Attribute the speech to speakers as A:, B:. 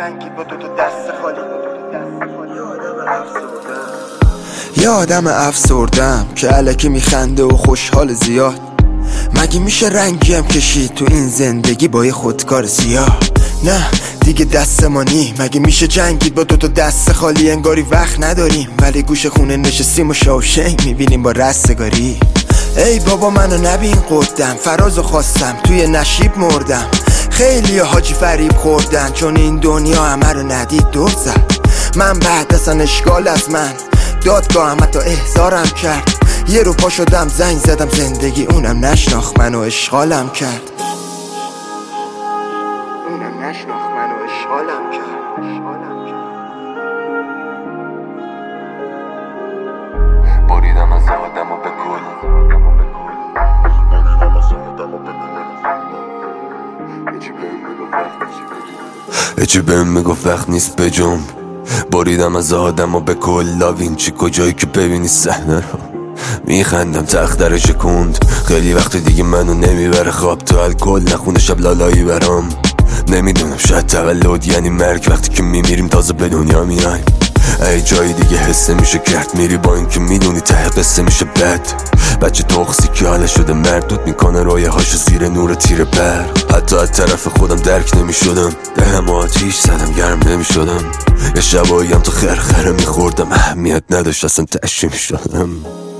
A: جنگید با دو دست خالی. یه آدم افسردم که الکی میخنده و خوشحال زیاد. مگه میشه رنگیم کشید تو این زندگی با یه خودکار سیاه؟ نه دیگه دست ما نی. مگه میشه جنگید با دو دست خالی؟ انگاری وقت نداریم ولی گوش خونه نشستیم و شاوشنگ میبینیم با رستگاری. ای بابا منو نبین قدم، فرازو خواستم توی نشیب مردم. خیلی حاجی فریب خوردن چون این دنیا همه رو ندید دور زد. من بعد اصلا اشکال از من دادگاه هم حتی احضارم کرد. یه رو پا شدم زنگ زدم زندگی اونم نشناخت منو اشغالم کرد. اونم نشناخت منو اشغالم کرد.
B: بریدم از آدم و به کل، هیچی بهم میگفت وقت نیست بجنب. بریدم از آدم و به کل، لاوینچی کجایی که ببینی صحنه رو میخندم تختره شکوند. خیلی وقت دیگه منو نمیبره خواب تو الکل، نخونه شب لالایی برام. نمیدونم شاید تولد یعنی مرگ، وقتی که میمیریم تازه به دنیا میایم. ای جایی دیگه حسه میشه کرد میری با این که میدونی ته قصه میشه بد. بچه تخصی که حاله شده مردود میکنه رویه هاشو زیر نور تیر برق. حتی از طرف خودم درک نمیشدم، دهم آتیش زدم گرم نمیشدم. یه شبایی هم تو خرخره میخوردم، اهمیت نداشت اصلا تشویم شدم.